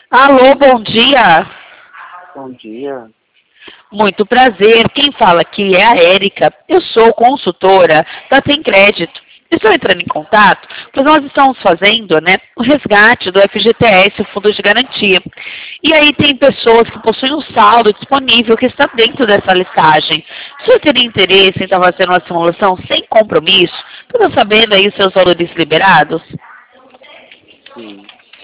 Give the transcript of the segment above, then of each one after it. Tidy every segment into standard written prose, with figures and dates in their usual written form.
Alô, bom dia. Bom dia. Muito prazer. Quem fala aqui é a Érica. Eu sou consultora da Tem Crédito. Estou entrando em contato, pois nós estamos fazendo, o resgate do FGTS, o Fundo de Garantia. E aí tem pessoas que possuem um saldo disponível que está dentro dessa listagem. O senhor teria interesse em estar fazendo uma simulação sem compromisso, para eu sabendo aí os seus valores liberados? Sim.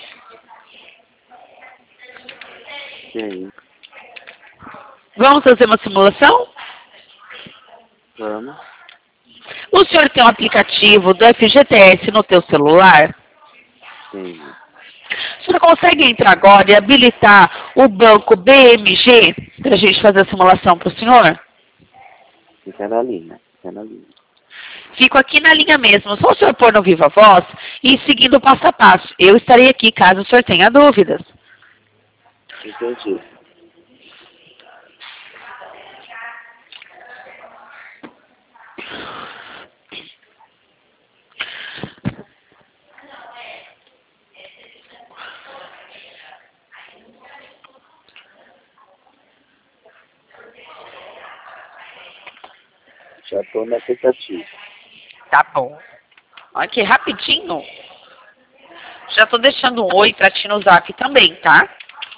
Sim. Vamos fazer uma simulação? Vamos. O senhor tem um aplicativo do FGTS no teu celular? Sim. O senhor consegue entrar agora e habilitar o banco BMG para a gente fazer a simulação para o senhor? Fica na linha. Fica na linha. Fico aqui na linha mesmo. Só o senhor pôr no Viva Voz e seguindo o passo a passo. Eu estarei aqui caso o senhor tenha dúvidas. Entendi. Já estou na aplicativo. Tá bom. Aqui, rapidinho. Já estou deixando um oi para ti no Zap também, tá?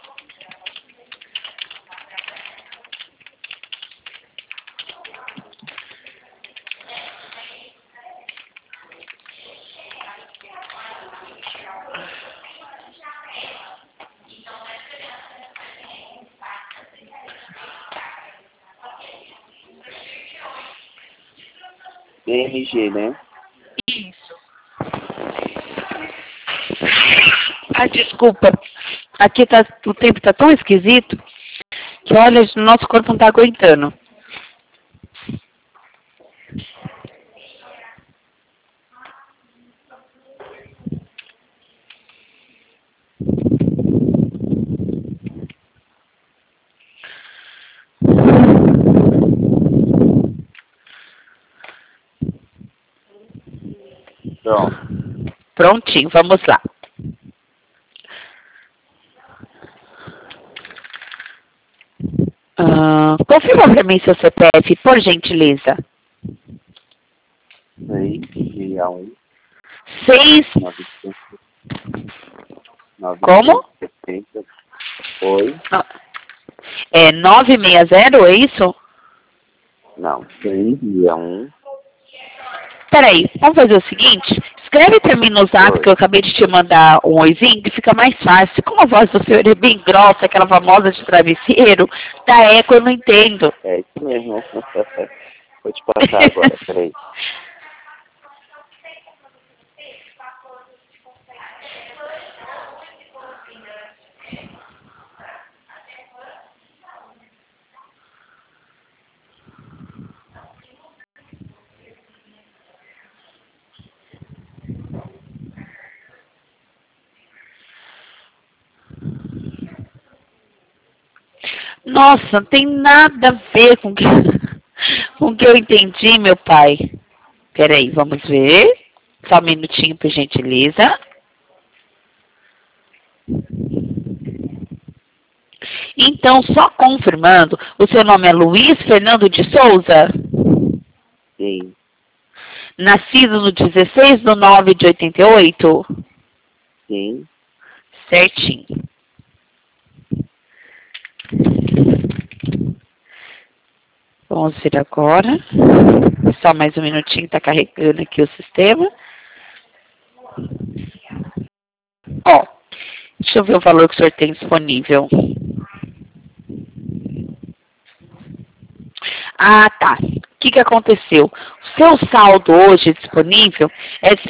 BMG, né? Isso. Ah, desculpa. Aqui o tempo tá tão esquisito que, olha, o nosso corpo não tá aguentando. Pronto. Prontinho, vamos lá. Confirma para mim seu CPF, por gentileza. 661 6... 970. Como? Oi? É 960, é isso? Não. 661. Peraí, vamos fazer o seguinte. Escreve para mim no Zap Oi. que eu acabei de te mandar um oizinho, que fica mais fácil. Como a voz do senhor é bem grossa, aquela famosa de travesseiro, dá eco, eu não entendo. É isso mesmo. Vou te passar agora. Peraí. Nossa, não tem nada a ver com com o que eu entendi, meu pai. Peraí, vamos ver. Só um minutinho, por gentileza. Então, só confirmando, o seu nome é Luiz Fernando de Souza? Sim. Nascido no 16/9/88? Sim. Certinho. Vamos ver agora. Só mais um minutinho, está carregando aqui o sistema. Ó, deixa eu ver o valor que o senhor tem disponível. Ah, tá. O que aconteceu? O seu saldo hoje disponível é de R$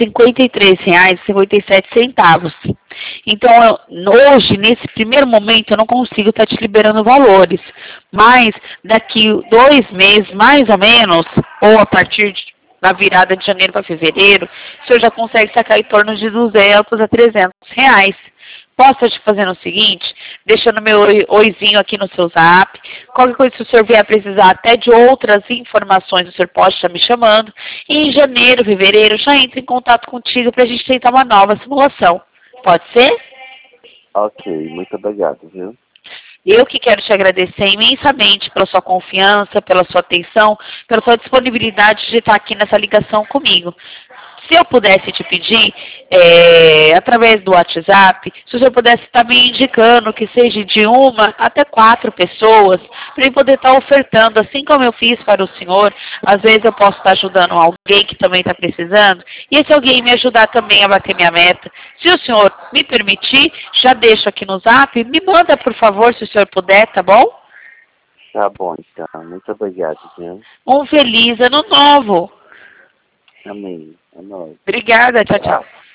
53,57. Então, hoje, nesse primeiro momento, eu não consigo estar te liberando valores. Mas, daqui 2 meses, mais ou menos, ou a partir da virada de janeiro para fevereiro, o senhor já consegue sacar em torno de R$ 200 a R$ 300. Posso estar te fazendo o seguinte, deixando meu oizinho aqui no seu Zap. Qualquer coisa, se o senhor vier precisar até de outras informações, o senhor pode estar me chamando. E em janeiro, fevereiro, já entra em contato contigo para a gente tentar uma nova simulação. Pode ser? Ok, muito obrigado, viu? Eu que quero te agradecer imensamente pela sua confiança, pela sua atenção, pela sua disponibilidade de estar aqui nessa ligação comigo. Se eu pudesse te pedir, através do WhatsApp, se o senhor pudesse estar me indicando que seja de 1 até 4 pessoas, para eu poder estar ofertando, assim como eu fiz para o senhor. Às vezes eu posso estar ajudando alguém que também está precisando, e esse alguém me ajudar também a bater minha meta. Se o senhor me permitir, já deixo aqui no Zap, me manda, por favor, se o senhor puder, tá bom? Tá bom, então. Muito obrigado, viu? Um feliz ano novo. Amém. É nóis. Obrigada, tchau, tchau.